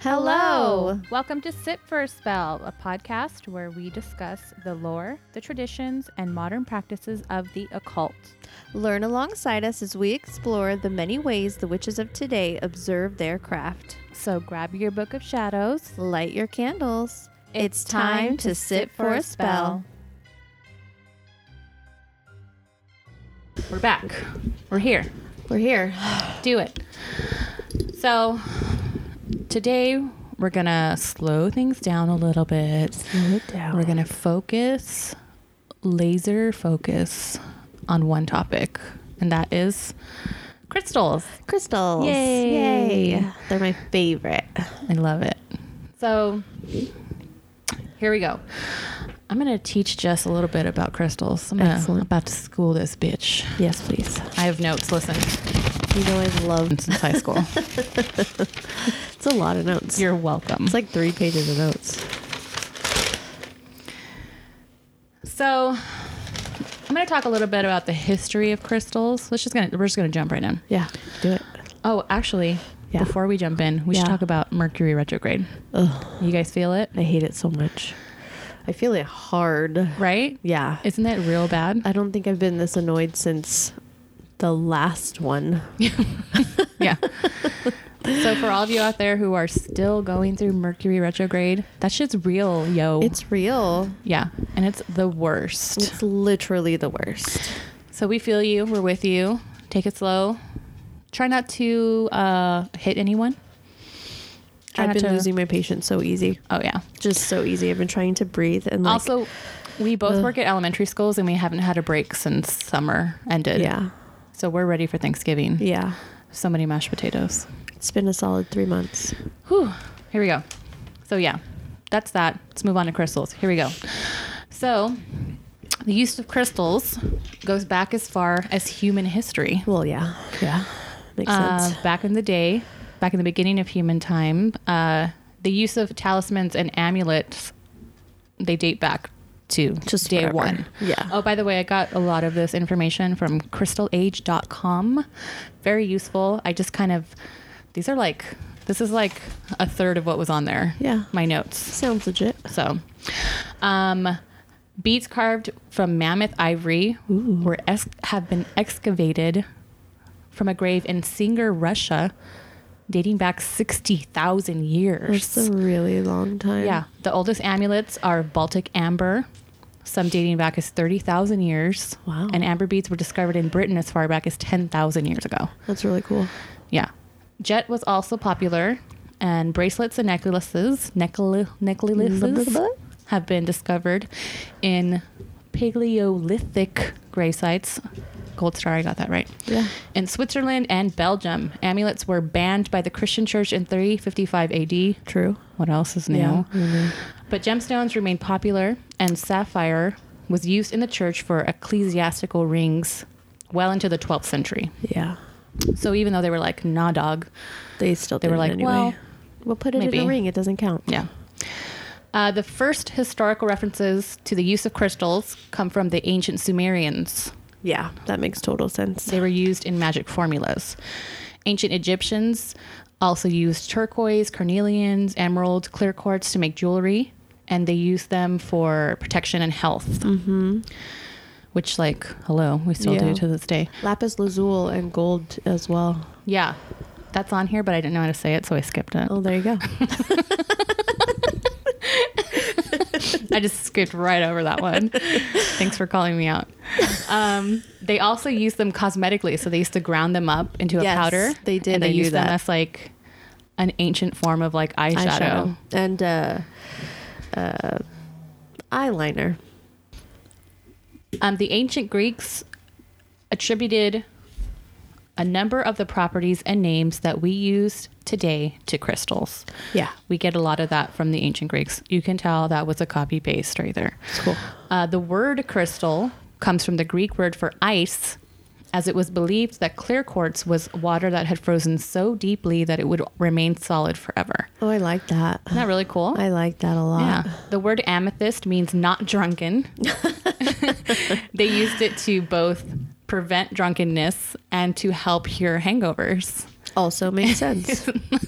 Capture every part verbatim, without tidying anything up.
Hello. Welcome to Sit for a Spell, a podcast where we discuss the lore, the traditions, and modern practices of the occult. Learn alongside us as we explore the many ways the witches of today observe their craft. So grab your book of shadows. Light your candles. It's, it's time, time to sit for a spell. We're back. We're here. We're here. Do it. So today we're going to slow things down a little bit. Slow it down. We're going to focus, laser focus on one topic, and that is crystals. Crystals. Yay. Yay. They're my favorite. I love it. So here we go. I'm going to teach Jess a little bit about crystals. I'm gonna, Excellent. about to school this bitch. Yes, please. I have notes. Listen. You know I've loved since high school. It's a lot of notes. You're welcome. It's like three pages of notes. So I'm going to talk a little bit about the history of crystals. Let's just gonna we're just going to jump right in. Yeah, do it. Oh, actually, yeah. Before we jump in, we yeah. should talk about Mercury retrograde. Ugh. You guys feel it? I hate it so much. I feel it hard. Right? Yeah. Isn't that real bad? I don't think I've been this annoyed since the last one. Yeah. So for all of you out there who are still going through Mercury retrograde, that shit's real, yo. It's real. Yeah. And it's the worst. It's literally the worst. So we feel you. We're with you. Take it slow. Try not to uh, hit anyone. Try I've been to... losing my patience so easy. Oh, yeah. Just so easy. I've been trying to breathe. And like, also, we both uh, work at elementary schools and we haven't had a break since summer ended. Yeah. So we're ready for Thanksgiving. Yeah. So many mashed potatoes. It's been a solid three months. Whew. Here we go. So yeah, that's that. Let's move on to crystals. Here we go. So the use of crystals goes back as far as human history. Well, yeah. Yeah. Makes uh, sense. Back in the day, back in the beginning of human time, uh, the use of talismans and amulets, they date back to just day forever. one. Yeah. Oh, by the way, I got a lot of this information from crystal age dot com. Very useful. I just kind of, these are like, this is like a third of what was on there. Yeah. My notes. Sounds legit. So, um, beads carved from mammoth ivory Ooh. were ex- have been excavated from a grave in Singer, Russia, dating back sixty thousand years. That's a really long time. Yeah. The oldest amulets are Baltic amber, some dating back as thirty thousand years. Wow. And amber beads were discovered in Britain as far back as ten thousand years ago. That's really cool. Yeah. Jet was also popular, and bracelets and necklaces, necklaces, necklaces have been discovered in Paleolithic grave sites. Gold star, I got that right. Yeah. In Switzerland and Belgium, amulets were banned by the Christian church in three fifty-five A D. True. What else is new? Yeah, mm-hmm. But gemstones remained popular, and sapphire was used in the church for ecclesiastical rings well into the twelfth century. Yeah. So even though they were like, nah, dog, they still they did were like, anyway. well, we'll put it maybe. in a ring. It doesn't count. Yeah. Uh, the first historical references to the use of crystals come from the ancient Sumerians. Yeah, that makes total sense. They were used in magic formulas. Ancient Egyptians also used turquoise, carnelians, emeralds, clear quartz to make jewelry, and they used them for protection and health. Mm-hmm. Which, like, hello, we still yeah. do to this day. Lapis lazuli and gold as well. Yeah, that's on here, but I didn't know how to say it, so I skipped it. Oh, there you go. I just skipped right over that one. Thanks for calling me out. Um, they also used them cosmetically, so they used to ground them up into a yes, powder. They did. And they I used them that. as like an ancient form of like eyeshadow, eyeshadow. and uh, uh, eyeliner. Um, the ancient Greeks attributed a number of the properties and names that we use today to crystals. Yeah. We get a lot of that from the ancient Greeks. You can tell that was a copy paste right there. It's cool. Uh, the word crystal comes from the Greek word for ice, as it was believed that clear quartz was water that had frozen so deeply that it would remain solid forever. Oh, I like that. Isn't that really cool? I like that a lot. Yeah. The word amethyst means not drunken. They used it to both prevent drunkenness and to help cure hangovers. Also makes sense.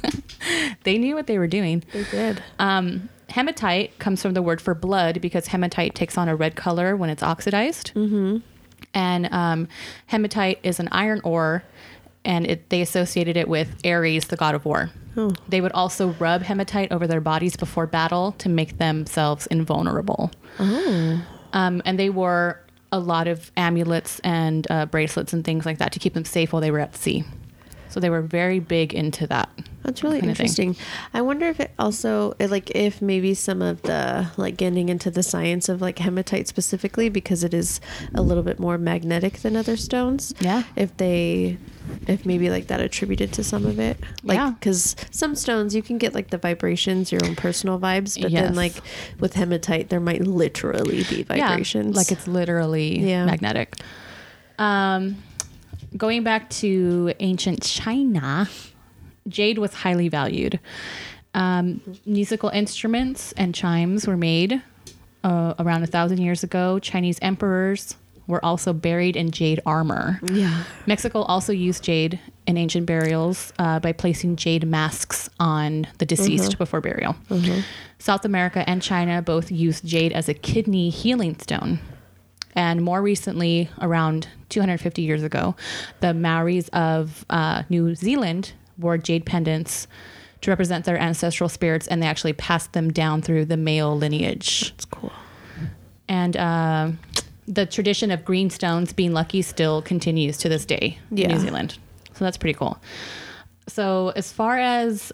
They knew what they were doing. They did. Um, hematite comes from the word for blood because hematite takes on a red color when it's oxidized. Mm-hmm. And um, hematite is an iron ore, and it, they associated it with Ares, the god of war. Oh. They would also rub hematite over their bodies before battle to make themselves invulnerable. Oh. Um, and they wore a lot of amulets and uh, bracelets and things like that to keep them safe while they were at sea. So they were very big into that. That's really interesting. I wonder if it also, like, if maybe some of the, like, getting into the science of, like, hematite specifically, because it is a little bit more magnetic than other stones. Yeah. If they, if maybe, like, that attributed to some of it. Like, yeah. Because some stones, you can get, like, the vibrations, your own personal vibes. But yes. then, like, with hematite, there might literally be vibrations. Yeah, like, it's literally yeah. magnetic. Um... Going back to ancient China, jade was highly valued. Um, musical instruments and chimes were made uh, around a thousand years ago. Chinese emperors were also buried in jade armor. Yeah. Mexico also used jade in ancient burials uh, by placing jade masks on the deceased uh-huh. before burial. Uh-huh. South America and China both used jade as a kidney healing stone. And more recently, around two hundred fifty years ago, the Maoris of uh, New Zealand wore jade pendants to represent their ancestral spirits, and they actually passed them down through the male lineage. That's cool. And uh, the tradition of green stones being lucky still continues to this day yeah. in New Zealand. So that's pretty cool. So as far as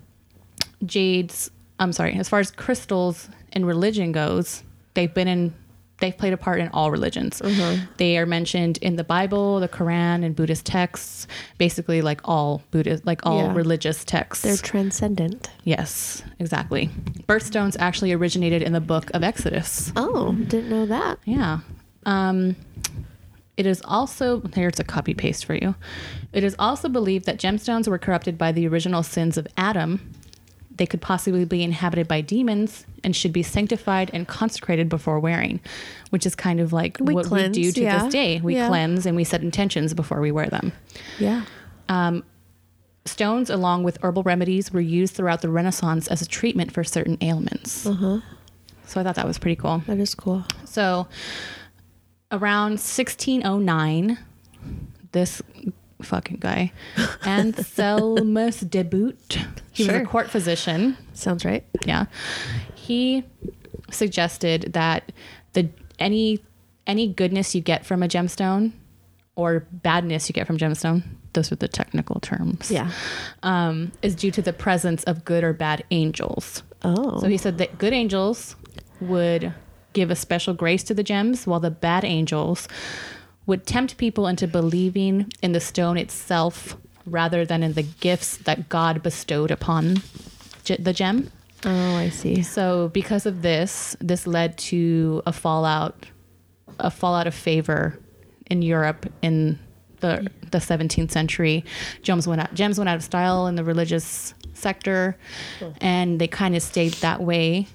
jades, I'm sorry, as far as crystals in religion goes, they've been in They've played a part in all religions. Mm-hmm. They are mentioned in the Bible, the Quran, and Buddhist texts. Basically, like all Buddhist, like all yeah. religious texts. They're transcendent. Yes, exactly. Birthstones actually originated in the Book of Exodus. Oh, didn't know that. Yeah. Um, it is also here's a copy paste for you. It is also believed that gemstones were corrupted by the original sins of Adam. They could possibly be inhabited by demons and should be sanctified and consecrated before wearing, which is kind of like we what cleanse, we do to yeah. this day. We yeah. cleanse and we set intentions before we wear them. Yeah. Um, stones, along with herbal remedies, were used throughout the Renaissance as a treatment for certain ailments. Uh-huh. So I thought that was pretty cool. That is cool. So around sixteen oh nine, this fucking guy, Anselmus de Boot, he sure. was a court physician. Sounds right. Yeah. He suggested that the any any goodness you get from a gemstone or badness you get from gemstone, those are the technical terms. Yeah. Um, is due to the presence of good or bad angels. Oh. So he said that good angels would give a special grace to the gems, while the bad angels would tempt people into believing in the stone itself rather than in the gifts that God bestowed upon ge- the gem. Oh, I see. So because of this, this led to a fallout, a fallout of favor in Europe in the the seventeenth century. Gems went out, gems went out of style in the religious sector, oh. and they kind of stayed that way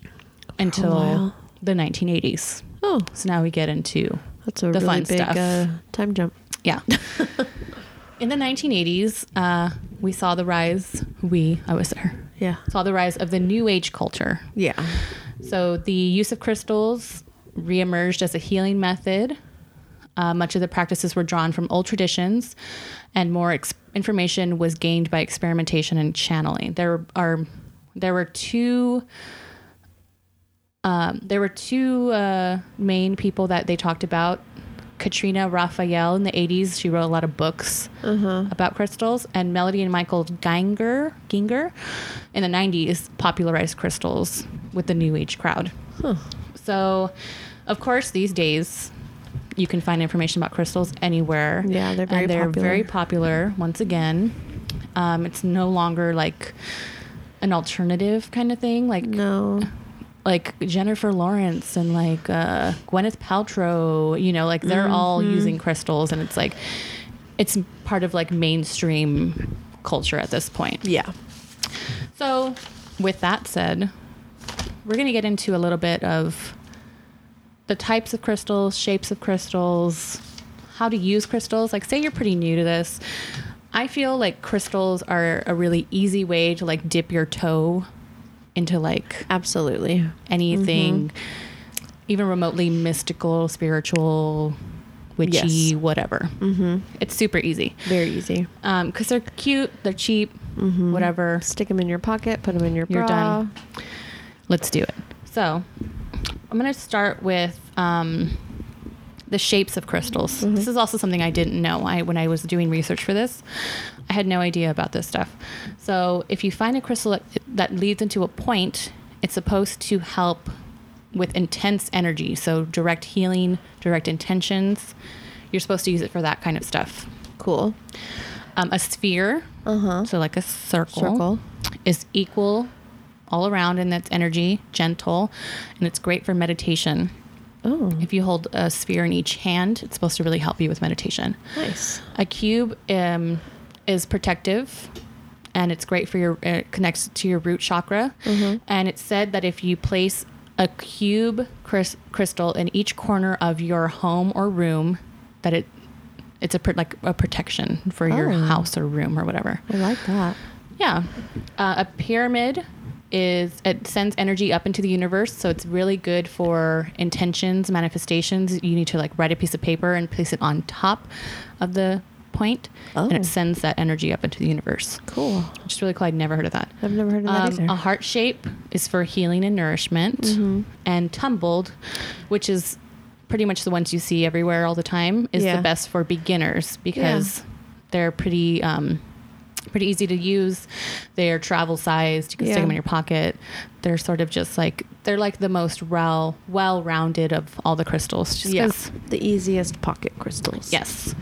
until the nineteen eighties. Oh, so now we get into That's a the really fun big stuff. Uh, time jump. Yeah. In the nineteen eighties, uh, we saw the rise, we, I was there, yeah, saw the rise of the New Age culture. Yeah. So the use of crystals reemerged as a healing method. Uh, much of the practices were drawn from old traditions, and more ex- information was gained by experimentation and channeling. There are, there were two... Um, there were two uh, main people that they talked about. Katrina Raphael in the eighties, she wrote a lot of books uh-huh. about crystals, and Melody and Michael Ginger, Ginger in the nineties popularized crystals with the New Age crowd. Huh. So, of course, these days you can find information about crystals anywhere. Yeah, they're very and they're popular. very popular. Once again, um, it's no longer like an alternative kind of thing. Like no. Like Jennifer Lawrence and like uh, Gwyneth Paltrow, you know, like they're mm-hmm. all using crystals, and it's like, it's part of like mainstream culture at this point. Yeah. So with that said, we're going to get into a little bit of the types of crystals, shapes of crystals, how to use crystals. Like say you're pretty new to this. I feel like crystals are a really easy way to like dip your toe into like Absolutely. anything, Mm-hmm. even remotely mystical, spiritual, witchy, Yes. whatever. Mm-hmm. It's super easy. Very easy. Um, because they're cute, they're cheap, Mm-hmm. whatever. Stick them in your pocket, put them in your You're bra. done. Let's do it. So I'm going to start with um, the shapes of crystals. Mm-hmm. This is also something I didn't know I, when I was doing research for this. I had no idea about this stuff. So if you find a crystal that, that leads into a point, it's supposed to help with intense energy. So direct healing, direct intentions. You're supposed to use it for that kind of stuff. Cool. Um, a sphere, Uh-huh. so like a circle, Circle. is equal all around in its energy, gentle, and it's great for meditation. Oh, If you hold a sphere in each hand, it's supposed to really help you with meditation. nice. A cube um, is protective, and it's great for your, it connects to your root chakra. Mhm. And it's said that if you place a cube crys- crystal in each corner of your home or room, that it it's a pr- like a protection for your Oh. house or room or whatever. I like that. Yeah. Uh, a pyramid is, it sends energy up into the universe. So it's really good for intentions, manifestations. You need to like write a piece of paper and place it on top of the point. And Oh. it sends that energy up into the universe. Cool. Which is really cool. I'd never heard of that. I've never heard of that Um, either. a heart shape is for healing and nourishment. Mhm. And tumbled, which is pretty much the ones you see everywhere all the time, is Yeah. the best for beginners because they're pretty um, pretty easy to use. They're travel sized. You can stick Yeah. them in your pocket. They're sort of just like, they're like the most well well rounded of all the crystals. Just Yeah. 'cause- The easiest pocket crystals. Yes.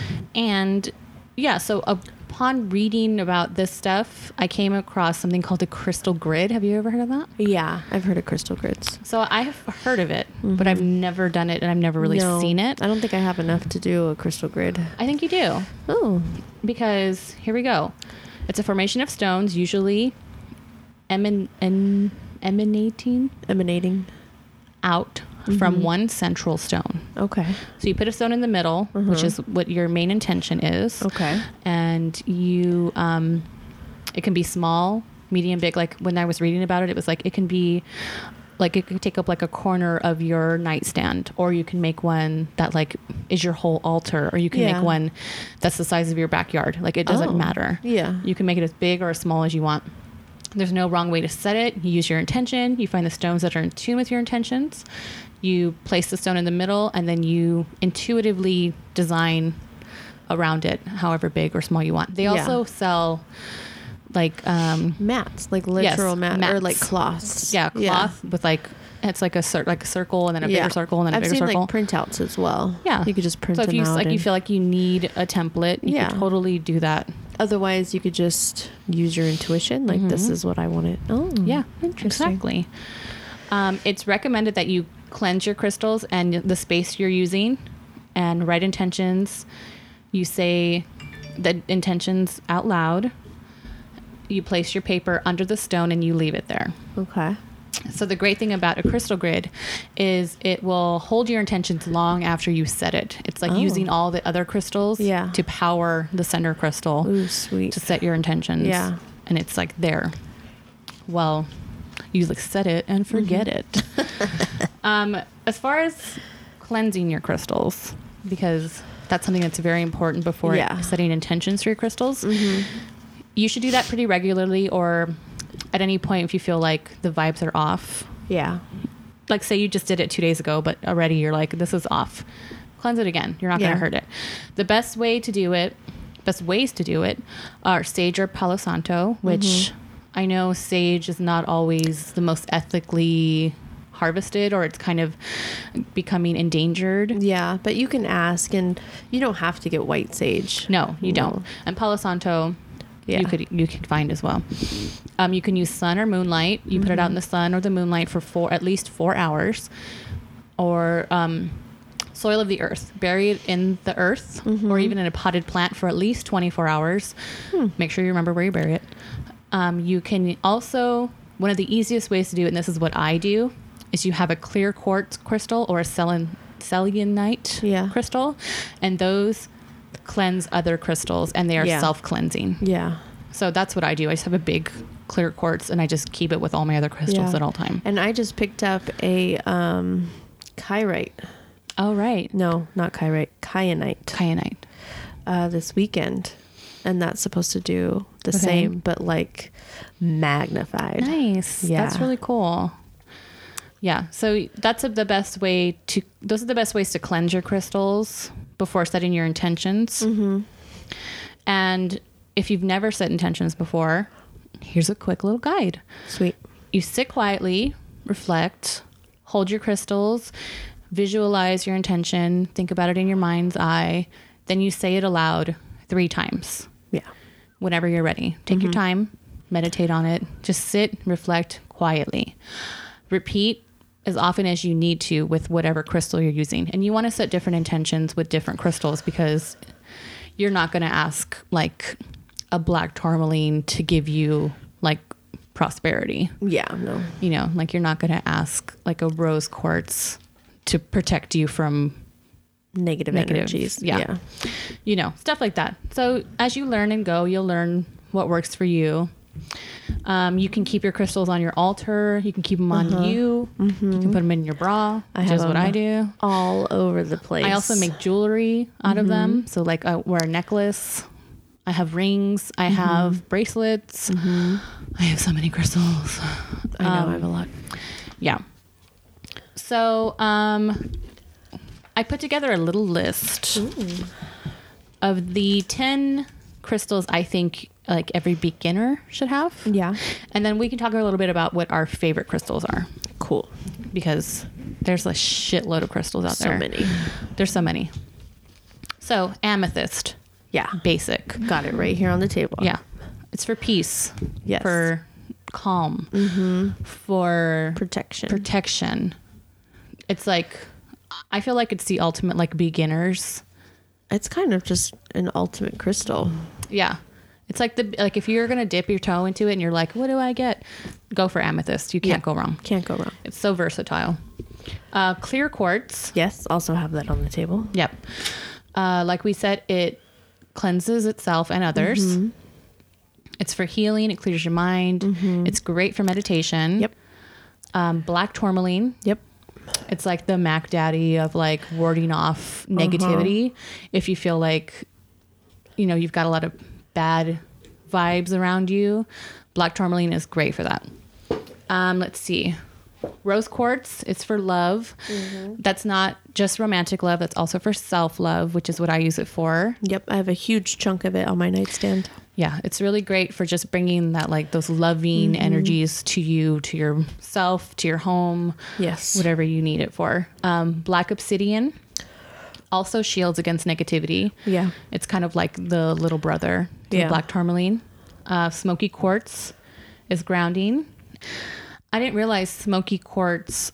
And yeah, so upon reading about this stuff, I came across something called a crystal grid. Have you ever heard of that? Yeah, I've heard of crystal grids. So I have heard of it, but I've never done it and I've never really No, seen it. I don't think I have enough to do a crystal grid. I think you do, Oh, because here we go. It's a formation of stones, usually eman- en- emanating emanating. out Mhm. from one central stone. Okay. So you put a stone in the middle, which Mhm. is what your main intention is. Okay. And you, um, it can be small, medium, big. Like when I was reading about it, it was like it can be, like it could take up like a corner of your nightstand, or you can make one that like is your whole altar, or you can Yeah. make one that's the size of your backyard. Like it doesn't Oh, matter. Yeah. You can make it as big or as small as you want. There's no wrong way to set it. You use your intention. You find the stones that are in tune with your intentions. You place the stone in the middle, and then you intuitively design around it, however big or small you want. They Yeah. also sell like, um, Mats, like literal Yes, mat or mats. like cloths. yeah, cloth with like, it's like a cir- like a circle and then a Yeah. bigger circle and then a I've bigger seen circle. like printouts as well. Yeah. You could just print so if them you out. like, you and- feel like you need a template, you Yeah. could totally do that. Otherwise, you could just use your intuition. Like, this Mhm. is what I wanted. Oh, Yeah, interesting. exactly. Um, it's recommended that you cleanse your crystals and the space you're using and write intentions. You say the intentions out loud. You place your paper under the stone and you leave it there. Okay. So the great thing about a crystal grid is it will hold your intentions long after you set it. It's like Oh. using all the other crystals Yeah. to power the center crystal Ooh, sweet. to set your intentions. Yeah. And it's like there. Well, you like set it and forget Mm-hmm. it. um, as far as cleansing your crystals, because that's something that's very important before Yeah. setting intentions for your crystals. Mhm. You should do that pretty regularly, or at any point if you feel like the vibes are off. Yeah. Like say you just did it two days ago, but already you're like, this is off. Cleanse it again. You're not Yeah. going to hurt it. The best way to do it, best ways to do it are sage or Palo Santo, which Mhm. I know sage is not always the most ethically harvested, or it's kind of becoming endangered. Yeah, but you can ask, and you don't have to get white sage. No, you No. don't. And Palo Santo, Yeah. you could you could find as well. Um, you can use sun or moonlight. You put it out in the sun or the moonlight for four at least four hours, or um, soil of the earth. Bury it in the earth, Mhm. or even in a potted plant for at least twenty-four hours. Hmm. Make sure you remember where you bury it. Um, you can also, one of the easiest ways to do it, and this is what I do, is you have a clear quartz crystal or a selen- selenite Yeah. crystal, and those cleanse other crystals, and they are Yeah. self-cleansing. Yeah. So that's what I do. I just have a big clear quartz, and I just keep it with all my other crystals Yeah. at all time. And I just picked up a um, kyrite. Oh, right. No, not kyrite. Kyanite. Kyanite. Uh, this weekend. And that's supposed to do the Okay. same, but like magnified. Nice. Yeah. That's really cool. Yeah. So that's a, the best way to, those are the best ways to cleanse your crystals before setting your intentions. Mm-hmm. And if you've never set intentions before, here's a quick little guide. Sweet. You sit quietly, reflect, hold your crystals, visualize your intention, think about it in your mind's eye, then you say it aloud three times. Yeah. Whenever you're ready. Take your time, meditate on it, just sit, reflect quietly. Repeat as often as you need to with whatever crystal you're using. And you want to set different intentions with different crystals, because you're not going to ask like a black tourmaline to give you like prosperity. Yeah. No. You know, like you're not going to ask like a rose quartz to protect you from Negative, Negative, energies. yeah. Yeah. you know, stuff like that. So as you learn and go, you'll learn what works for you. Um, you can keep your crystals on your altar. You can keep them on you. You can put them in your bra, I which have is what them I do. All over the place. I also make jewelry out of them. So like I wear a necklace. I have rings. I have bracelets. I have so many crystals. I know Um, I have a lot. Yeah. So um, I put together a little list of the ten crystals I think like every beginner should have. Yeah. And then we can talk a little bit about what our favorite crystals are, Cool. because there's a shitload of crystals out So there. many. There's so many. So amethyst, Yeah. basic. Got it right here on the table. Yeah. It's for peace. Yes. For calm. For Protection. protection. It's like, I feel like it's the ultimate like beginners. It's kind of just an ultimate crystal. Yeah. It's like the, like if you're going to dip your toe into it and you're like, what do I get? Go for amethyst. You can't Yeah. go wrong. Can't go wrong. It's so versatile. Uh, clear quartz. Yes. Also have that on the table. Yep. Uh, like we said, it cleanses itself and others. It's for healing. It clears your mind. It's great for meditation. Yep. Um, black tourmaline. Yep. It's like the Mac Daddy of like warding off negativity. If you feel like, you know, you've got a lot of bad vibes around you, black tourmaline is great for that. Um, let's see. Rose quartz, it's for love. That's not just romantic love. That's also for self-love, which is what I use it for. Yep. I have a huge chunk of it on my nightstand. Yeah, it's really great for just bringing that like those loving energies to you, to yourself, to your home, Yes. whatever you need it for. Um, black obsidian also shields against negativity. Yeah. It's kind of like the little brother to Yeah. the black tourmaline. Uh, smoky quartz is grounding. I didn't realize smoky quartz,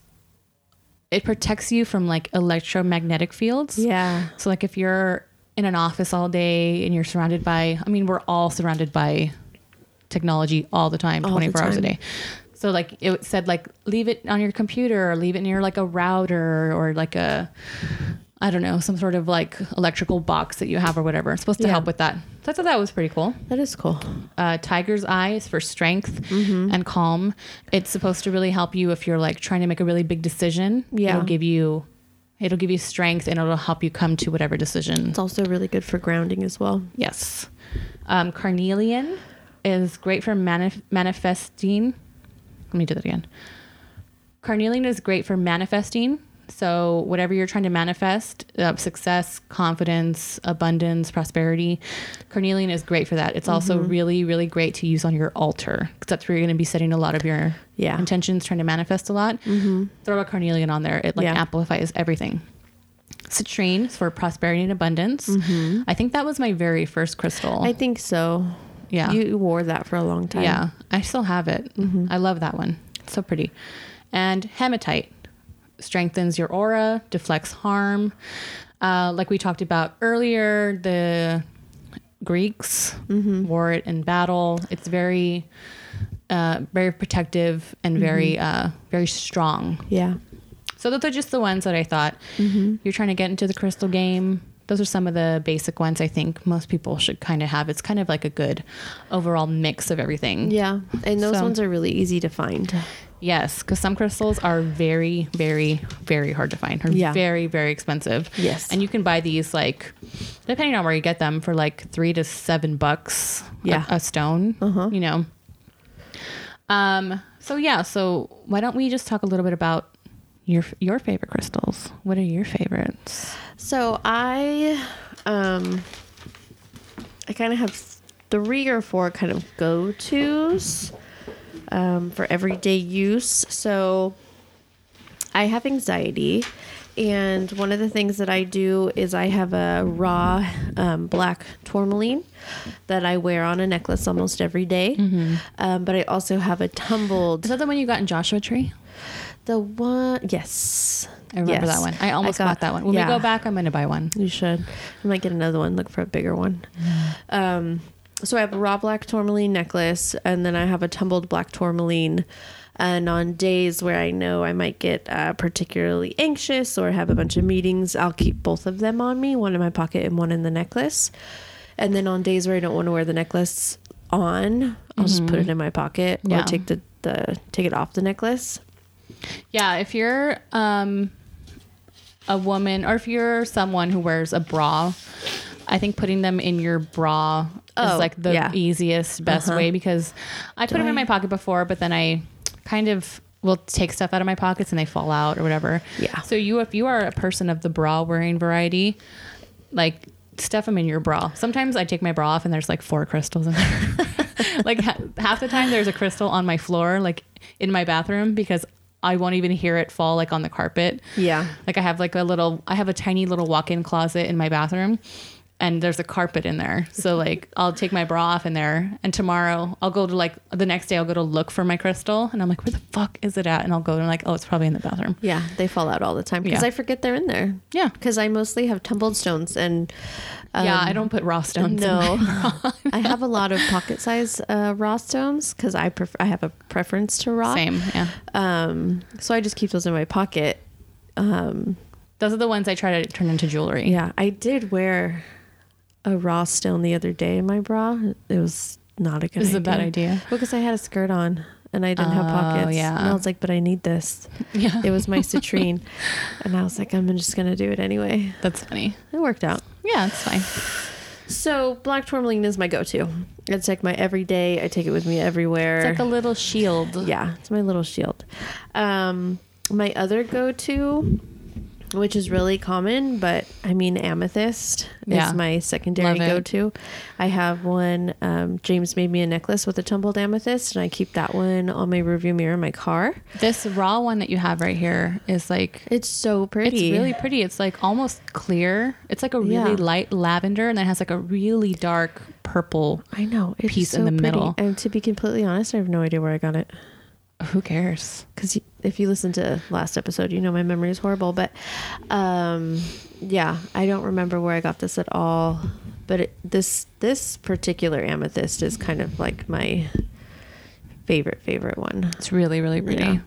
it protects you from like electromagnetic fields. Yeah. So like if you're in an office all day and you're surrounded by, I mean, we're all surrounded by technology all the time, All the twenty-four hours a time. day. So like it said, like leave it on your computer or leave it near like a router or like a, I don't know, some sort of like electrical box that you have or whatever. It's supposed to Yeah. help with that. So I thought that was pretty cool. That is cool. Uh, tiger's eye is for strength Mm-hmm. and calm. It's supposed to really help you if you're like trying to make a really big decision. Yeah. It'll give you, it'll give you strength and it'll help you come to whatever decision. It's also really good for grounding as well. Yes. Um, carnelian is great for manif- manifesting. Let me do that again. Carnelian is great for manifesting. So whatever you're trying to manifest, uh, success, confidence, abundance, prosperity, carnelian is great for that. It's also really, really great to use on your altar, because that's where you're going to be setting a lot of your Yeah. intentions, trying to manifest a lot. Throw a carnelian on there. It like Yeah. amplifies everything. Citrine is for prosperity and abundance. I think that was my very first crystal. I think so. Yeah. You wore that for a long time. Yeah, I still have it. I love that one. It's so pretty. And hematite strengthens your aura, deflects harm. Uh, like we talked about earlier, the Greeks wore it in battle. It's very, uh, very protective and very, uh, very strong. Yeah. So those are just the ones that I thought you're trying to get into the crystal game. those are some of the basic ones I think most people should kind of have. It's kind of like a good overall mix of everything. Yeah. And those So- ones are really easy to find. Yes, because some crystals are very, very, very hard to find. Or Yeah. very, very expensive. Yes. And you can buy these like, depending on where you get them, for like three to seven bucks a- Yeah. a, stone. Uh-huh. You know. Um. So yeah. So why don't we just talk a little bit about your your favorite crystals? What are your favorites? So I, um, I kind of have three or four kind of go-tos um, for everyday use. So I have anxiety, and one of the things that I do is I have a raw um, black tourmaline that I wear on a necklace almost every day. Mm-hmm. Um, but I also have a tumbled. Is that the one you got in Joshua Tree? The one, yes. I remember Yes. that one. I almost got- bought that one. When yeah. we go back, I'm going to buy one. You should. I might get another one. Look for a bigger one. Um, so I have a raw black tourmaline necklace, and then I have a tumbled black tourmaline. And on days where I know I might get uh, particularly anxious or have a bunch of meetings, I'll keep both of them on me, one in my pocket and one in the necklace. And then on days where I don't want to wear the necklace on, I'll just put it in my pocket Yeah. or take the, the take it off the necklace. Yeah, if you're um, a woman or if you're someone who wears a bra, I think putting them in your bra Oh, is like the yeah. easiest, best Uh-huh. way, because I put them in I- my pocket before, but then I kind of will take stuff out of my pockets and they fall out or whatever. Yeah. So you, if you are a person of the bra wearing variety, like stuff them in your bra. Sometimes I take my bra off and there's like four crystals in there. Like ha- half the time there's a crystal on my floor, like in my bathroom, because I won't even hear it fall like on the carpet. Yeah. Like I have like a little, I have a tiny little walk-in closet in my bathroom, and there's a carpet in there. So like I'll take my bra off in there, and tomorrow I'll go to like the next day I'll go to look for my crystal, and I'm like, where the fuck is it at? And I'll go and like, oh, it's probably in the bathroom. Yeah, they fall out all the time because Yeah. I forget they're in there. Yeah. Because I mostly have tumbled stones and um, yeah, I don't put raw stones. in No, my bra. I have a lot of pocket size uh, raw stones because I prefer. I have a preference to raw. Same. Yeah. Um, so I just keep those in my pocket. Um, Those are the ones I try to turn into jewelry. yeah, I did wear a raw stone the other day in my bra. It was not a good. This is idea. a bad idea. because I had a skirt on and I didn't have Oh, pockets. yeah. And I was like, but I need this. Yeah. It was my citrine, and I was like, I'm just gonna do it anyway. That's funny. It worked out. Yeah, it's fine. So black tourmaline is my go-to. It's like my everyday. I take it with me everywhere. It's like a little shield. yeah, it's my little shield. Um, my other go-to, which is really common, but I mean amethyst Yeah. is my secondary Love it. go-to. I have one. Um, James made me a necklace with a tumbled amethyst, and I keep that one on my rearview mirror in my car. This raw one that you have right here is like, It's so pretty. it's really pretty. It's like almost clear. It's like a really Yeah. light lavender, and then it has like a really dark purple. I know. It's piece so in the pretty. middle. And to be completely honest, I have no idea where I got it. Who cares? Because if you listen to last episode, you know my memory is horrible. But um, yeah, I don't remember where I got this at all. But it, this this particular amethyst is kind of like my favorite favorite one. It's really, really pretty. Yeah.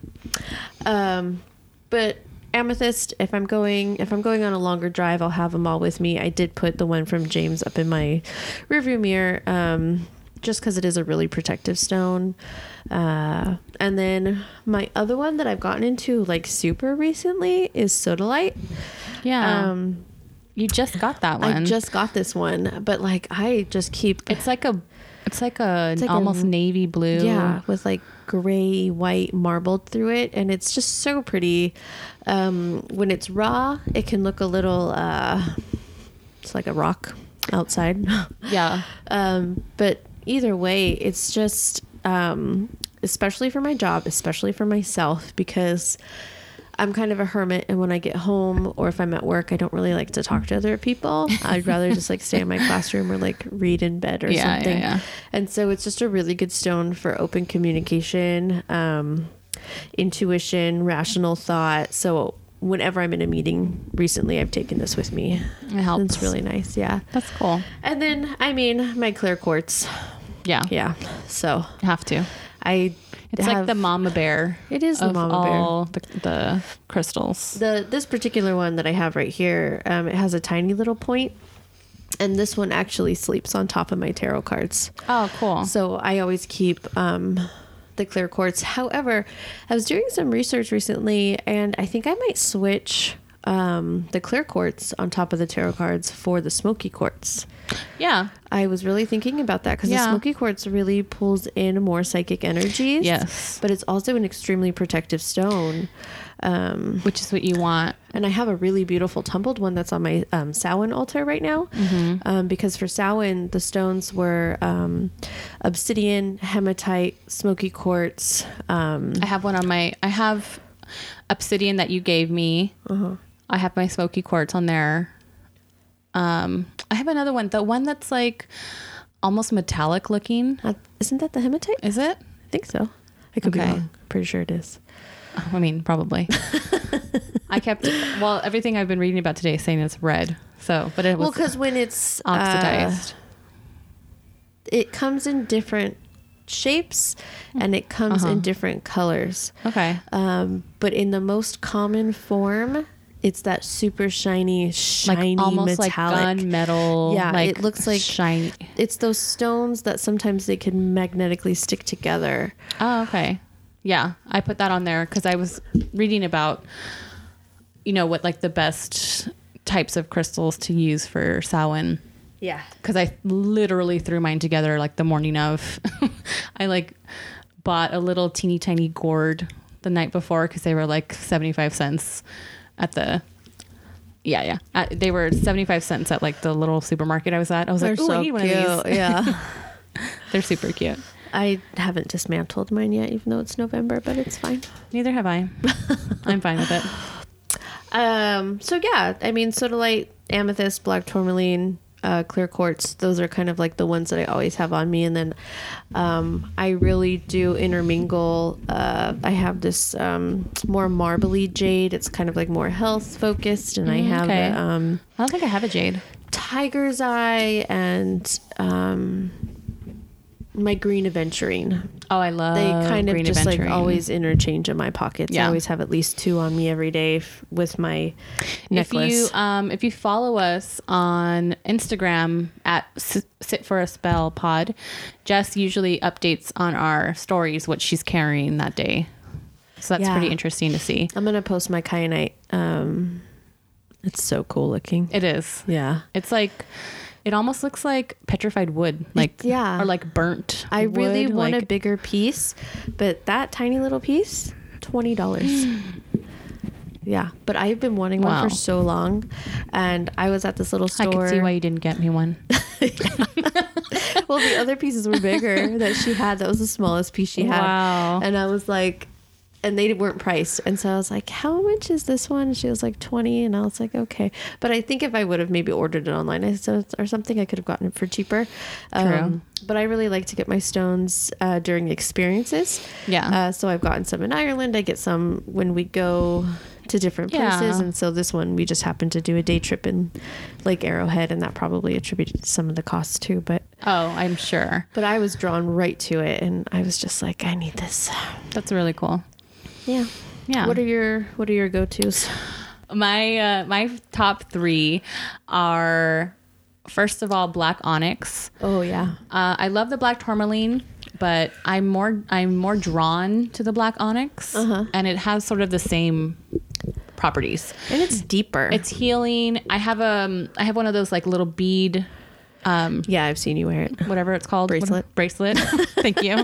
Um, but amethyst, if I'm going if I'm going on a longer drive, I'll have them all with me. I did put the one from James up in my rearview mirror, um, just because it is a really protective stone. Uh, and then my other one that I've gotten into like super recently is sodalite. Yeah. Um, you just got that one. I just got this one, but like I just keep It's like a, it's like a It's like a- almost navy blue. yeah, with like gray, white marbled through it. And it's just so pretty. Um, when it's raw, it can look a little, uh, it's like a rock outside. Yeah. um, but either way, it's just, um, especially for my job, especially for myself, because I'm kind of a hermit, and when I get home or if I'm at work, I don't really like to talk to other people. I'd rather just like stay in my classroom or like read in bed or Yeah, yeah, something. yeah. And so it's just a really good stone for open communication, um, intuition, rational thought. So whenever I'm in a meeting, recently I've taken this with me. It helps. It's really nice. Yeah. That's cool. And then, I mean, my clear quartz. Yeah. Yeah. So You have to. I It's have, like the mama bear. It is the of mama all bear. The, the crystals. The this particular one that I have right here, um, it has a tiny little point, and this one actually sleeps on top of my tarot cards. Oh, cool. So I always keep um, the clear quartz. However, I was doing some research recently, and I think I might switch um, the clear quartz on top of the tarot cards for the smoky quartz. Yeah. I was really thinking about that because Yeah. the smoky quartz really pulls in more psychic energies. Yes. But it's also an extremely protective stone. Um, Which is what you want. and I have a really beautiful tumbled one that's on my um, Samhain altar right now. Mm-hmm. Um, because for Samhain, the stones were um, obsidian, hematite, smoky quartz. Um, I have one on my, I have obsidian that you gave me. uh-huh. I have my smoky quartz on there. Um, I have another one, the one that's like almost metallic looking. uh, isn't that the hematite? Is it? I think so. I could Okay. be wrong. Pretty sure it is. I mean, probably. I kept, well, everything I've been reading about today is saying it's red. So, but it was Well, because when it's uh, oxidized. it comes in different shapes and it comes Uh-huh. in different colors. Okay. Um, but in the most common form, it's that super shiny, shiny Like almost metallic. like gunmetal. Yeah, like it looks like shiny. It's those stones that sometimes they can magnetically stick together. Oh, okay. Yeah, I put that on there because I was reading about, you know, what like the best types of crystals to use for Samhain. Yeah. Because I literally threw mine together like the morning of. I like bought a little teeny tiny gourd the night before because they were like seventy-five cents at the. Yeah, yeah. At, they were seventy-five cents at like the little supermarket I was at. I was They're like, oh, so I need one cute. of these. Yeah. They're super cute. I haven't dismantled mine yet, even though it's November, but it's fine. Neither have I. I'm fine with it. Um, so yeah, I mean, sodalite, amethyst, black tourmaline, uh, clear quartz, those are kind of like the ones that I always have on me. And then, um, I really do intermingle, uh, I have this, um, more marbly jade. It's kind of like more health focused. And I Mm, have, okay. a, um, I don't think I have a jade. tiger's eye and, um, my green aventurine. Oh, I love They kind of green just aventurine. like always interchange in my pockets. Yeah. I always have at least two on me every day f- with my necklace. If you um if you follow us on Instagram at S- Sit for a Spell Pod, Jess usually updates on our stories what she's carrying that day. So that's Yeah. pretty interesting to see. I'm gonna post my kyanite. Um, it's so cool looking. It is. Yeah, It's like it almost looks like petrified wood, like yeah. or like burnt. I really wood, want like, a bigger piece, but that tiny little piece, twenty dollars. Yeah, but I've been wanting one Wow. for so long, and I was at this little I store. can see why you didn't get me one. Well, the other pieces were bigger that she had. That was the smallest piece she had. Wow. And I was like, and they weren't priced. And so I was like, how much is this one? She was like twenty. And I was like, okay. But I think if I would have maybe ordered it online or something, I could have gotten it for cheaper. Um, but I really like to get my stones uh, during experiences. Yeah. Uh, so I've gotten some in Ireland. I get some when we go to different Yeah. places. And so this one, we just happened to do a day trip in Lake Arrowhead. And that probably attributed to some of the costs too. But Oh, I'm sure. but I was drawn right to it. And I was just like, I need this. That's really cool. Yeah. Yeah. What are your What are your go tos? My uh, my top three are, first of all, black onyx. Oh yeah. Uh, I love the black tourmaline, but I'm more I'm more drawn to the black onyx, Uh-huh. and it has sort of the same properties. And it's deeper. It's healing. I have um I have one of those like little bead, um yeah, I've seen you wear it. whatever it's called, Bracelet. What- bracelet. Thank you.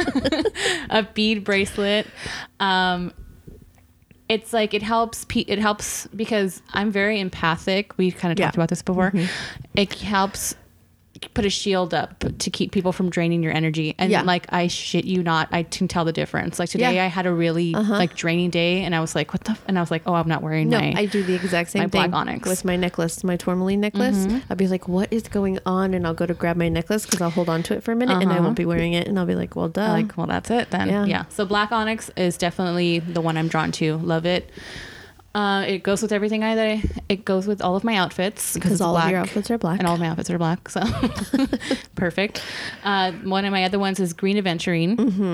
A bead bracelet. Um, it's like it helps. Pe- it helps because I'm very empathic. We kind of Yeah. talked about this before. It helps put a shield up to keep people from draining your energy. And Yeah. like, I shit you not, I can tell the difference. Like today Yeah. I had a really Uh-huh. like draining day, and I was like, what the? F-? And I was like, oh, I'm not wearing No, my. I do the exact same my thing black onyx. with my necklace, my tourmaline necklace. I'll be like, "What is going on?" And I'll go to grab my necklace because I'll hold on to it for a minute, and I Uh-huh. won't be wearing it, and I'll be like, "Well, duh." like, well, that's it then. Yeah. Yeah. So black onyx is definitely the one I'm drawn to. Love it. Uh, it goes with everything I. It goes with all of my outfits because it's all black, of your outfits are black. and all of my outfits are black. So perfect. Uh, one of my other ones is green aventurine. Mm-hmm.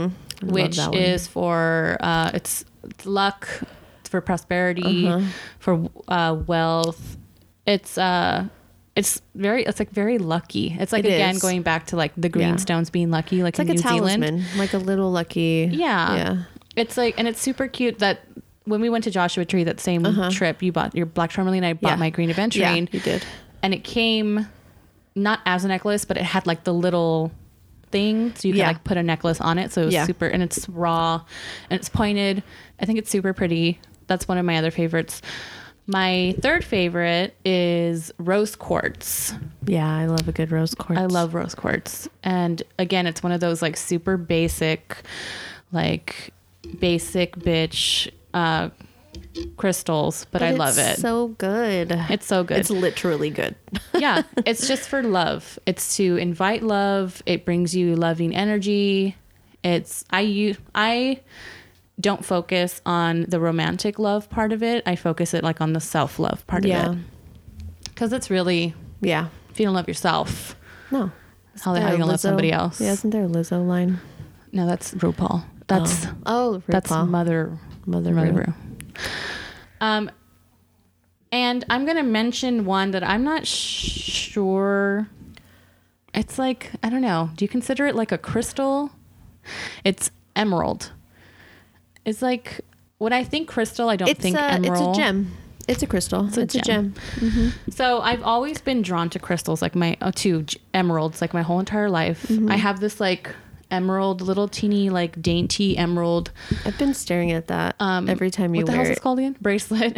I love which that one. is for uh, it's, it's luck, it's for prosperity, Uh-huh. for uh, wealth. It's uh, it's very it's like very lucky. It's like It again is. going back to like the green Yeah. stones being lucky, like It's like in a New talisman, Zealand. like a little lucky. Yeah, Yeah. It's like, and it's super cute that when we went to Joshua Tree that same Uh-huh. trip, you bought your black tourmaline. I bought Yeah. my green aventurine. Yeah, you did. And it came not as a necklace, but it had like the little thing, so you could Yeah. like put a necklace on it. So it was Yeah. super, and it's raw and it's pointed. I think it's super pretty. That's one of my other favorites. My third favorite is rose quartz. Yeah, I love a good rose quartz. I love rose quartz. And again, it's one of those like super basic, like basic bitch uh, crystals, but, But I it's love it. so good. It's so good. It's literally good. Yeah, it's just for love. It's to invite love. It brings you loving energy. It's I you I don't focus on the romantic love part of it. I focus it like on the self-love part Yeah. of it. Cuz it's really, Yeah. if you don't love yourself, No. how the hell are you going to love somebody else? Yeah, isn't there a Lizzo line? No, that's RuPaul. That's oh, oh that's RuPaul. Mother Mother Mother Ru. Ru. Um and I'm going to mention one that I'm not sh- sure. It's like, I don't know. Do you consider it like a crystal? It's emerald. It's like, when I think crystal, I don't It's think a, emerald. It's a gem. It's a crystal. It's, a a gem. So I've always been drawn to crystals, like my, oh, to j- emeralds, like my whole entire life. Mm-hmm. I have this like emerald, little teeny, like dainty emerald. I've been staring at that Um, every time you what the wear hell's it. this called again? Bracelet.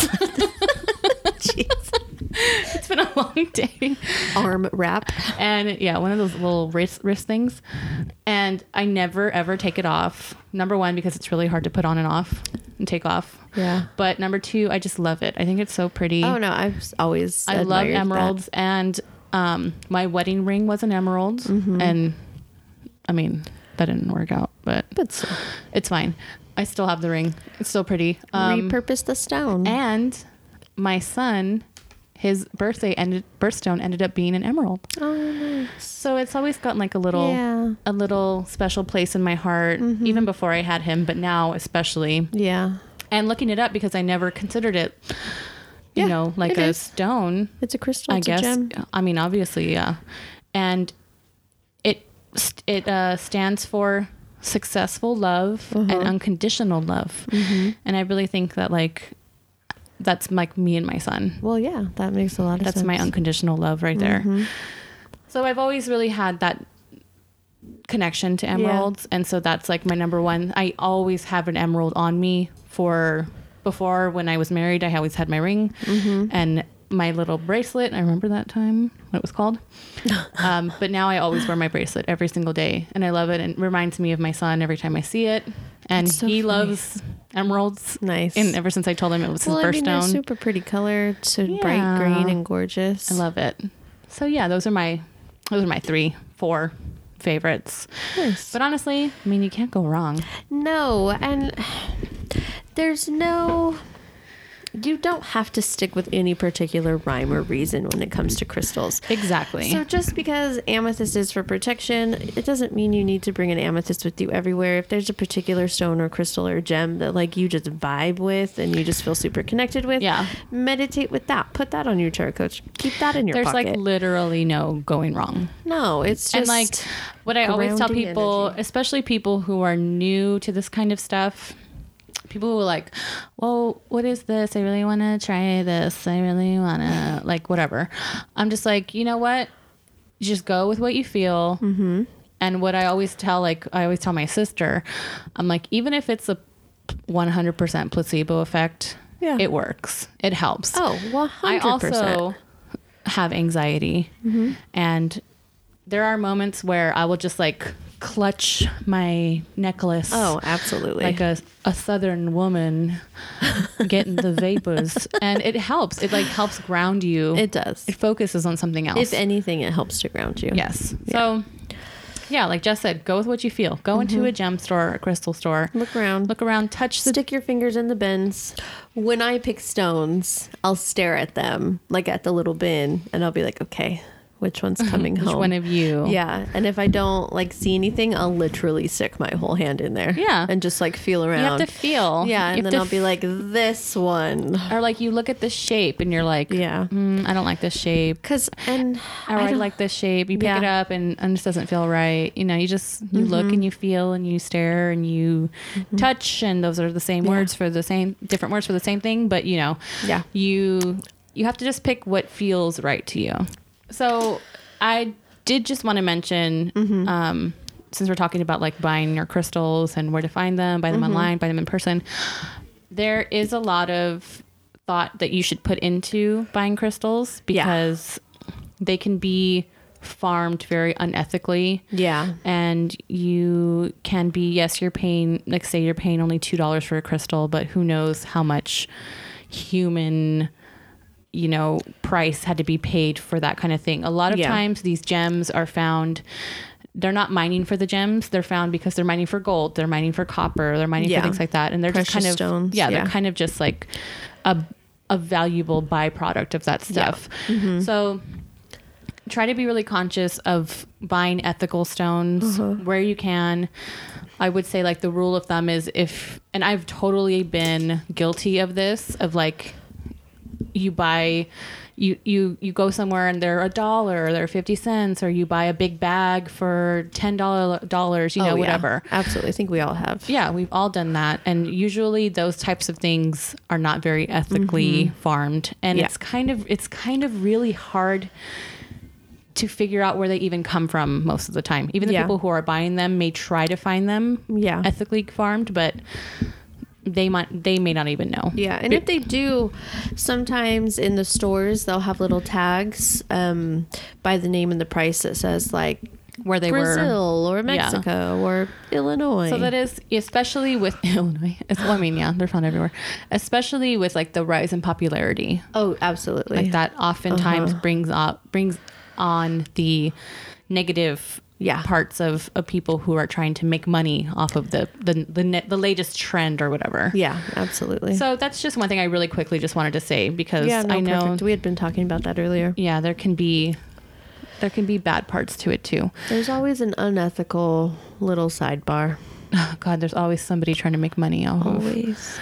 It's been a long day. Arm wrap. And yeah, one of those little wrist wrist things. And I never ever take it off. Number one, because it's really hard to put on and off and take off. Yeah. But number two, I just love it. I think it's so pretty. Oh no, I've s- always I love admired that. emeralds, and um, my wedding ring was an emerald, Mm-hmm. and I mean that didn't work out, but But still, it's fine. I still have the ring. It's still pretty. Um, repurpose the stone. and my son, his birthday ended birthstone ended up being an emerald. Oh, nice. So it's always gotten like a little Yeah. a little special place in my heart, Mm-hmm. even before I had him, but now especially. Yeah. And looking it up because I never considered it, you Yeah, know, like it a is. stone. It's a crystal. I It's guess. a gem. I mean, obviously, yeah. And it st- it uh, stands for successful love and Uh-huh. unconditional love. Mm-hmm. And I really think that like that's like me and my son. Well, yeah, that makes a lot of That's sense. my unconditional love right there. Mhm. So I've always really had that connection to emeralds, and so that's like my number one. I always have an emerald on me. For before, when I was married, I always had my ring Mm-hmm. and my little bracelet. I remember that time what it was called. um, but now I always wear my bracelet every single day, and I love it. And it reminds me of my son every time I see it. And That's so he funny. loves emeralds. Nice. And ever since I told him it was well, his I mean, they're birthstone, super pretty colored, so Yeah. bright green and gorgeous. I love it. So yeah, those are my those are my three, four favorites. Nice. But honestly, I mean, you can't go wrong. No, and there's no. You don't have to stick with any particular rhyme or reason when it comes to crystals. Exactly. So just because amethyst is for protection, it doesn't mean you need to bring an amethyst with you everywhere. If there's a particular stone or crystal or gem that like you just vibe with and you just feel super connected with, Yeah. meditate with that. Put that on your tarot coach. Keep that in your There's pocket. like literally no going wrong. no, it's just And like what I always tell grounding people, energy. especially people who are new to this kind of stuff, people who are like, well, what is this? I really want to try this. I really want to like whatever. I'm just like, you know what? Just go with what you feel. Mm-hmm. And what I always tell, like I always tell my sister, I'm like, even if it's a one hundred percent placebo effect, Yeah. it works. It helps. oh, one I hundred percent. also have anxiety, Mm-hmm. and there are moments where I will just like clutch my necklace. Oh, absolutely. Like a, a southern woman getting the vapors, and it helps. It like helps ground you. it does. It focuses on something else. If anything, it helps to ground you. Yes. So, yeah, like Jess said, go with what you feel. Go into a gem store, a crystal store. Look around. Look around. Touch the. Stick your fingers in the bins. When I pick stones, I'll stare at them, like at the little bin, and I'll be like, okay, which one's coming Which home. one of you? Yeah. And if I don't like see anything, I'll literally stick my whole hand in there. Yeah. And just like feel around. You have to feel. Yeah. You And have then to I'll be like, this one. Or like you look at the shape and you're like, Yeah. mm, I don't like this shape. Cause, and Or I, don't- like this shape. You pick Yeah. it up and, and this doesn't feel right. You know, you just, you Mm-hmm. look and you feel and you stare and you touch, and those are the same Yeah. words for the same, different words for the same thing. But you know, Yeah. you, you have to just pick what feels right to you. So I did just want to mention, Mm-hmm. um, since we're talking about like buying your crystals and where to find them, buy them Mm-hmm. online, buy them in person, there is a lot of thought that you should put into buying crystals because they can be farmed very unethically. Yeah. And you can be, yes, you're paying, like say you're paying only two dollars for a crystal, but who knows how much human, you know, price had to be paid for that kind of thing. A lot of Yeah. times these gems are found, they're not mining for the gems. They're found because they're mining for gold. They're mining for copper. They're mining Yeah. for things like that. And they're Precious just kind of, stones, yeah, yeah. they're kind of just like a, a valuable byproduct of that stuff. Mm-hmm. So try to be really conscious of buying ethical stones Uh-huh. where you can. I would say like the rule of thumb is if, and I've totally been guilty of this, of like you buy, you, you, you go somewhere and they're a dollar or they're fifty cents, or you buy a big bag for ten dollars, you know, Oh, yeah. whatever. Absolutely. I think we all have. Yeah, we've all done that. And usually those types of things are not very ethically farmed. And Yeah. it's kind of, it's kind of really hard to figure out where they even come from most of the time. Even the Yeah. people who are buying them may try to find them Yeah. ethically farmed, but they might, they may not even know. Yeah, and if they do, sometimes in the stores they'll have little tags um, by the name and the price that says like Where they were. Brazil or Mexico or Illinois. So that is, especially with Illinois. It's, well, I mean, yeah, they're found everywhere. Especially with like the rise in popularity. oh, absolutely. Like that oftentimes Uh-huh. brings up brings on the negative Yeah. parts of, of people who are trying to make money off of the the the, ne- the latest trend or whatever. Yeah, absolutely. So that's just one thing I really quickly just wanted to say, because yeah, no, I know perfect. We had been talking about that earlier. yeah, there can be there can be bad parts to it too. There's always an unethical little sidebar. God, there's always somebody trying to make money off of. Always.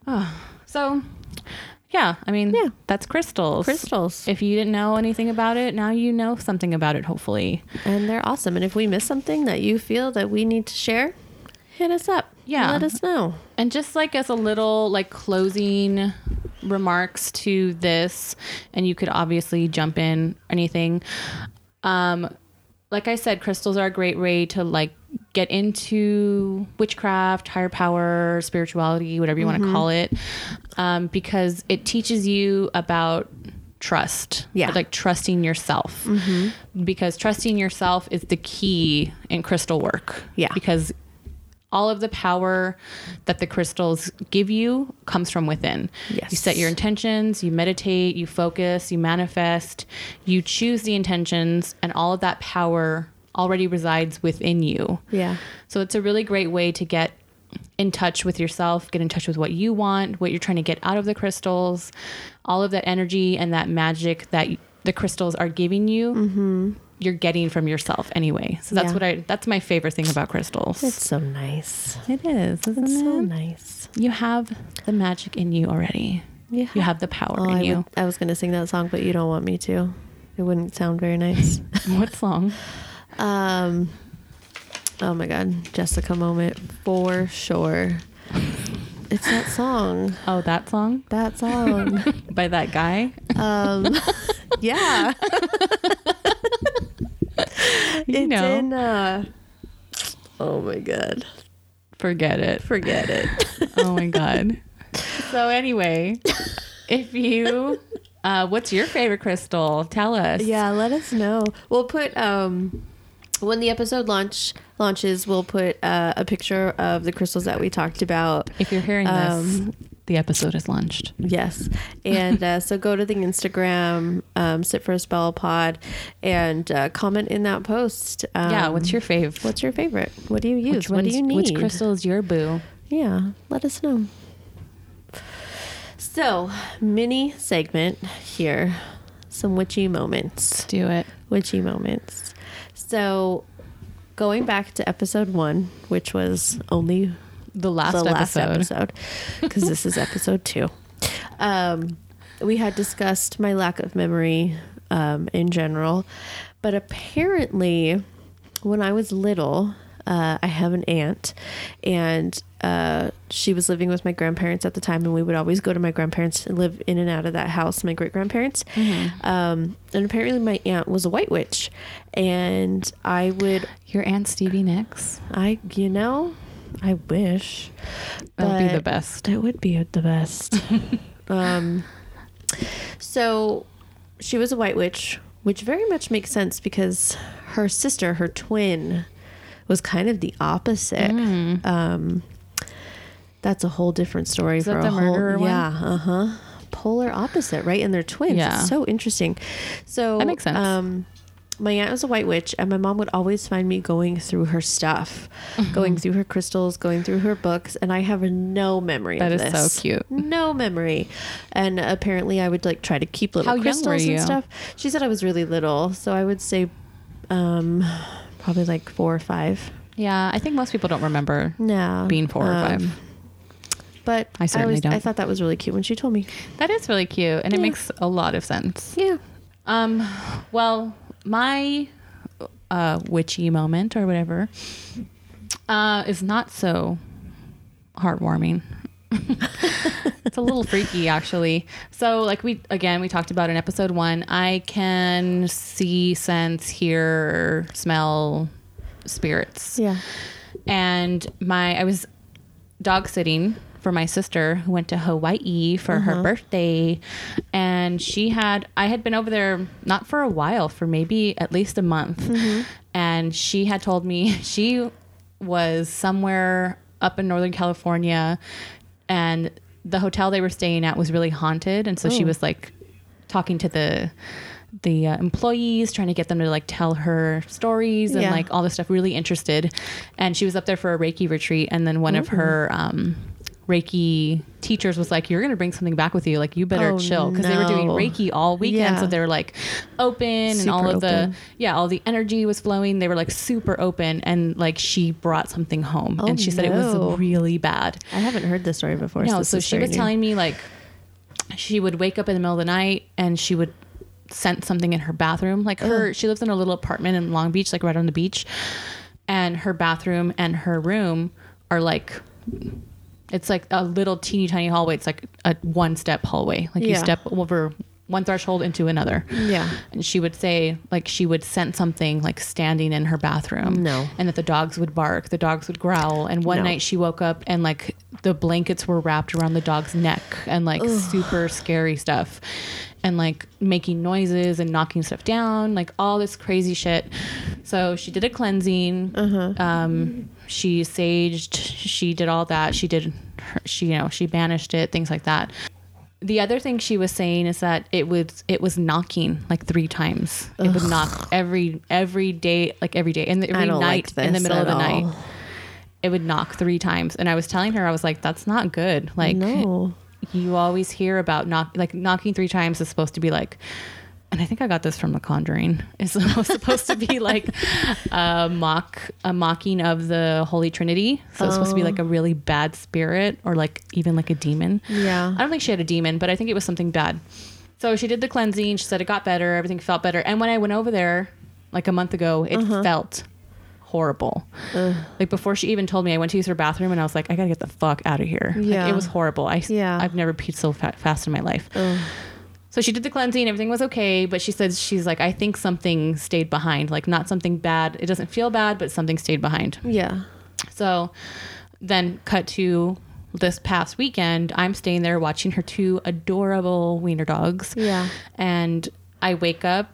So yeah, I mean, Yeah. that's crystals. Crystals. If you didn't know anything about it, now you know something about it, hopefully. And they're awesome. And if we miss something that you feel that we need to share, hit us up. Yeah. Let us know. And just like as a little like closing remarks to this, and you could obviously jump in anything. Um, like I said, crystals are a great way to like get into witchcraft, higher power, spirituality, whatever you want to call it, um, because it teaches you about trust. Yeah. Like trusting yourself. Because trusting yourself is the key in crystal work. Yeah. Because all of the power that the crystals give you comes from within. Yes. You set your intentions, you meditate, you focus, you manifest, you choose the intentions, and all of that power already resides within you. Yeah. So it's a really great way to get in touch with yourself, get in touch with what you want, what you're trying to get out of the crystals, all of that energy and that magic that the crystals are giving you. Mm-hmm. You're getting from yourself anyway. So that's Yeah. what I, that's my favorite thing about crystals. It's so nice. It is, isn't It's it? so nice. You have the magic in you already. Yeah. You have the power Oh, in I, you. would, I was going to sing that song, but you don't want me to. It wouldn't sound very nice. What song? um, oh my God. Jessica moment for sure. It's that song. Oh, that song That song. by that guy. um, yeah. You it's know. in, uh, oh my God. Forget it. Forget it. Oh my God. So anyway, if you, uh, what's your favorite crystal? Tell us. Yeah, let us know. We'll put um when the episode launch launches, we'll put uh, a picture of the crystals that we talked about. If you're hearing this, Um, the episode is launched. Yes, and uh, so go to the Instagram, um, Sit for a Spell Pod, and uh, comment in that post. Um, Yeah. What's your fave? what's your favorite? What do you use? Which What do one's- you need? Which crystal is your boo? Yeah, let us know. So, mini segment here. Some witchy moments. Do it. Witchy moments. So going back to episode one, which was only The last the last episode. episode, because this is episode two. Um, we had discussed my lack of memory um, in general, but apparently when I was little, uh, I have an aunt, and uh, she was living with my grandparents at the time, and we would always go to my grandparents and live in and out of that house, my great grandparents. Mm-hmm. Um, and apparently my aunt was a white witch, and I would, Your Aunt Stevie Nicks. I, you know, I wish. That would be the but best. It would be the best. um, so she was a white witch, which very much makes sense because her sister, her twin, was kind of the opposite. Mm. Um, that's a whole different story. Is for that a the whole, murderer one? Yeah, uh huh. Polar opposite, right? And they're twins. Yeah. It's so interesting. So That makes sense. Um, my aunt was a white witch, and my mom would always find me going through her stuff, going through her crystals, going through her books, and I have no memory That of is this. so cute. No memory. And apparently I would like try to keep little How young crystals were and you? stuff. She said I was really little, so I would say um probably like four or five. Yeah, I think most people don't remember No. being four or Um, five. But I certainly was, don't. I thought that was really cute when she told me. That is really cute, and it Yeah. makes a lot of sense. Yeah. Um, well, my uh, witchy moment or whatever uh, is not so heartwarming. It's a little freaky, actually. So, like we again we talked about in episode one, I can see, sense, hear, smell spirits. Yeah. And my I was dog sitting for my sister who went to Hawaii for Uh-huh. her birthday, and she had I had been over there not for a while, for maybe at least a month. Mm-hmm. And she had told me she was somewhere up in Northern California, and the hotel they were staying at was really haunted, and so she Oh. was like talking to the the uh, employees, trying to get them to like tell her stories and Yeah. like all this stuff, really interested. And she was up there for a Reiki retreat, and then one of her um Reiki teachers was like, you're going to bring something back with you. Like, you better Oh, chill. Cause they were doing no. Reiki all weekend. Yeah. So they were like open and Super all of open. the, yeah, all the energy was flowing. They were like super open, and like she brought something home, Oh, and she said it no. was really bad. I haven't heard this story before. No, this so is she very was new. telling me like she would wake up in the middle of the night and she would sense something in her bathroom. Like her, Ugh. she lives in a little apartment in Long Beach, like right on the beach, and her bathroom and her room are like, it's like a little teeny tiny hallway. It's like a one step hallway. Like you Yeah. step over one threshold into another. Yeah. And she would say like she would sense something like standing in her bathroom. No. And that the dogs would bark, the dogs would growl. And one No. night she woke up and like the blankets were wrapped around the dog's neck, and like super scary stuff, and like making noises and knocking stuff down, like all this crazy shit. So she did a cleansing. Uh-huh. Um, she saged, she did all that. She did, her, she, you know, she banished it, things like that. The other thing she was saying is that it was it was knocking like three times. It would knock every every day, like every day, and every I don't night like in the this middle of at the all. night. It would knock three times, and I was telling her, I was like, "That's not good." Like, No. you always hear about knock like knocking three times is supposed to be like. And I think I got this from The Conjuring. It's supposed to be like a mock, a mocking of the Holy Trinity. So it's supposed to be Oh. like a really bad spirit, or like even like a demon. Yeah. I don't think she had a demon, but I think it was something bad. So she did the cleansing. She said it got better. Everything felt better. And when I went over there like a month ago, it Uh-huh. felt horrible. Ugh. Like before she even told me, I went to use her bathroom and I was like, I gotta get the fuck out of here. Like, Yeah. it was horrible. I, Yeah. I've never peed so fa- fast in my life. Ugh. So she did the cleansing, everything was okay, but she says, she's like, I think something stayed behind, like not something bad. It doesn't feel bad, but something stayed behind. Yeah. So then cut to this past weekend, I'm staying there watching her two adorable wiener dogs. Yeah. And I wake up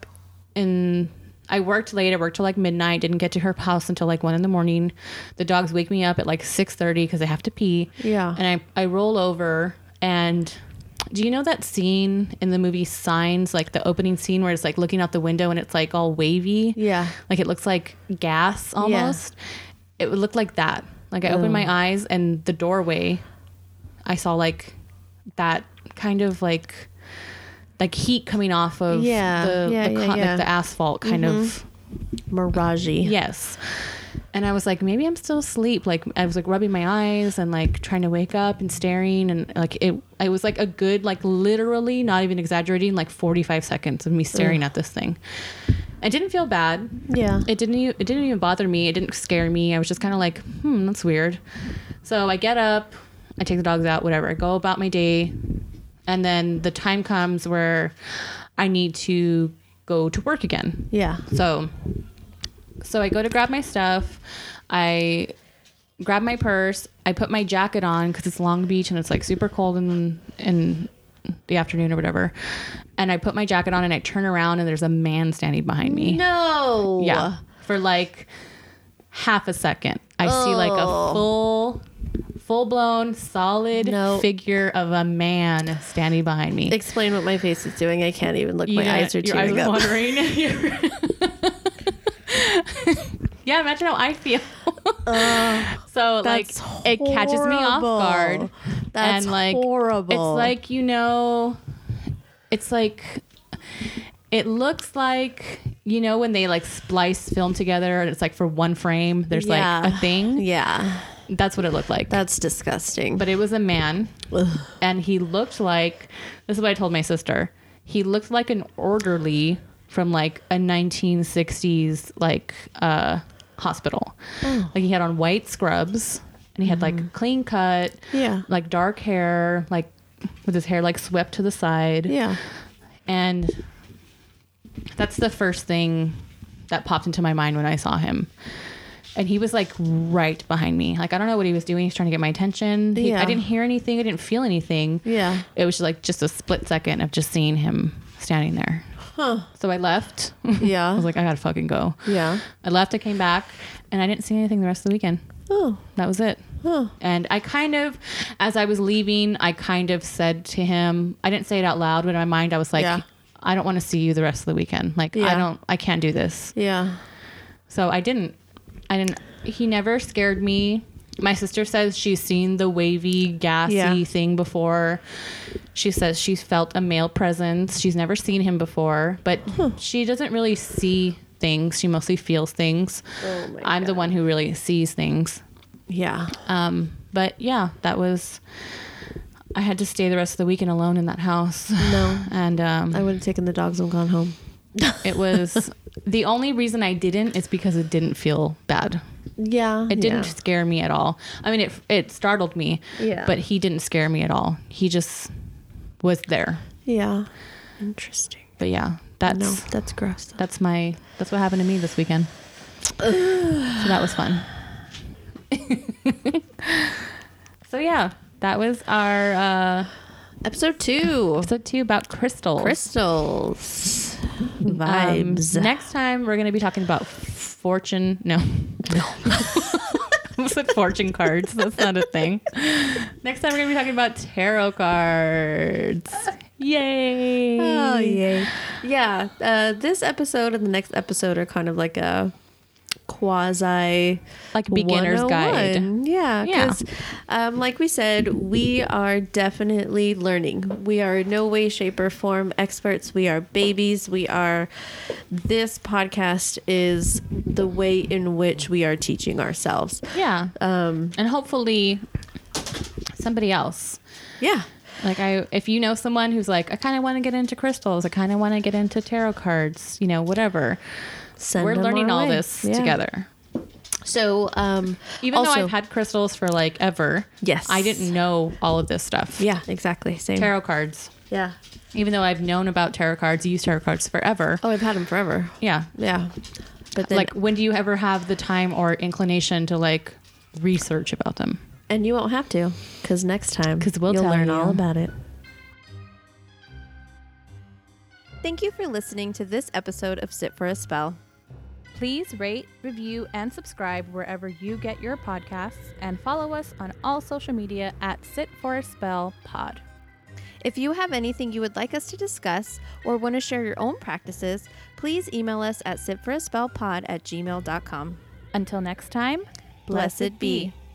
and I worked late. I worked till like midnight, didn't get to her house until like one in the morning. The dogs wake me up at like six thirty because they have to pee. Yeah. And I, I roll over, and do you know that scene in the movie Signs, like the opening scene where it's like looking out the window and it's like all wavy? Yeah. Like it looks like gas almost. It would look like that. Like I opened Ugh. my eyes, and the doorway, I saw like that kind of like like heat coming off of Yeah, the, yeah, the yeah, con- yeah. like the asphalt kind Mhm. of. Mirage-y. Yes. And I was like, maybe I'm still asleep. Like I was like rubbing my eyes and like trying to wake up and staring, and like it I was like a good, like literally not even exaggerating, like forty-five seconds of me staring Ugh. at this thing. I didn't feel bad. Yeah. It didn't e- it didn't even bother me. It didn't scare me. I was just kind of like, hmm, that's weird. So I get up, I take the dogs out, whatever. I go about my day, and then the time comes where I need to go to work again. Yeah. So so I go to grab my stuff. I grab my purse. I put my jacket on because it's Long Beach and it's like super cold in in the afternoon or whatever. And I put my jacket on and I turn around and there's a man standing behind me. No. Yeah. For like half a second. I see like a Oh. full full blown solid No. figure of a man standing behind me. Explain what my face is doing. I can't even look. You My know, eyes are your eyes tearing are up. watering. Yeah, imagine how I feel. Uh, so like that's it catches me off horrible. guard. That's and like horrible. it's like, you know, it's like it looks like, you know, when they like splice film together and it's like for one frame there's Yeah. like a thing. Yeah. That's what it looked like. That's disgusting. But it was a man. Ugh. And he looked like, this is what I told my sister, he looked like an orderly from like a nineteen sixties like uh hospital. Oh. Like he had on white scrubs and he had like Mm-hmm. clean cut, Yeah. like dark hair, like with his hair like swept to the side. Yeah. And that's the first thing that popped into my mind when I saw him. And he was like right behind me. Like, I don't know what he was doing. He's trying to get my attention. He, Yeah. I didn't hear anything. I didn't feel anything. Yeah. It was like just a split second of just seeing him standing there. Huh. So I left. Yeah. I was like, I gotta fucking go. Yeah. I left. I came back and I didn't see anything the rest of the weekend. Oh. That was it. Huh. And I kind of, as I was leaving, I kind of said to him, I didn't say it out loud, but in my mind, I was like, Yeah. I don't want to see you the rest of the weekend. Like, I Yeah. don't, I can't do this. Yeah. So I didn't, I didn't, he never scared me. My sister says she's seen the wavy, gassy Yeah. thing before. She says she's felt a male presence. She's never seen him before, but Huh. she doesn't really see things. She mostly feels things. Oh my I'm the God. one who really sees things. Yeah. Um, but yeah, that was, I had to stay the rest of the weekend alone in that house. No. And um, I would have taken the dogs and gone home. it was, the only reason I didn't is because it didn't feel bad. Yeah. It didn't Yeah. scare me at all. I mean, it it startled me, Yeah. but he didn't scare me at all. He just was there. Yeah. Interesting. But yeah, that's No, that's gross. Though. that's my that's what happened to me this weekend. So that was fun. So yeah, that was our uh, Episode two. episode two about crystals. Crystals. Um, Vibes. next time we're going to be talking about fortune. No. No. I said fortune cards. That's not a thing. Next time we're going to be talking about tarot cards. Yay. Oh, yay. Yeah. Uh, this episode and the next episode are kind of like a quasi Like beginner's guide. one oh one. Yeah. Yeah. Because, um, like we said, we are definitely learning. We are in no way, shape, or form experts. We are babies. We are, this podcast is the way in which we are teaching ourselves. Yeah. Um, And hopefully somebody else. yeah. Like I, if you know someone who's like, I kind of want to get into crystals. I kind of want to get into tarot cards, you know, whatever. Send We're them learning our all way. this Yeah. together. So, um, Even also, though I've had crystals for like ever. Yes. I didn't know all of this stuff. Yeah, exactly. Same. Tarot cards. Yeah. Even though I've known about tarot cards, used tarot cards forever. Oh, I've had them forever. Yeah. Yeah. But then, Like, when do you ever have the time or inclination to like research about them? and you won't have to, because next time, 'Cause we'll you'll tell learn you. all about it. Thank you for listening to this episode of Sit for a Spell. Please rate, review, and subscribe wherever you get your podcasts, and follow us on all social media at Sit for a Spell Pod. If you have anything you would like us to discuss or want to share your own practices, please email us at sitforaspellpod at gmail dot com. Until next time, Blessed be.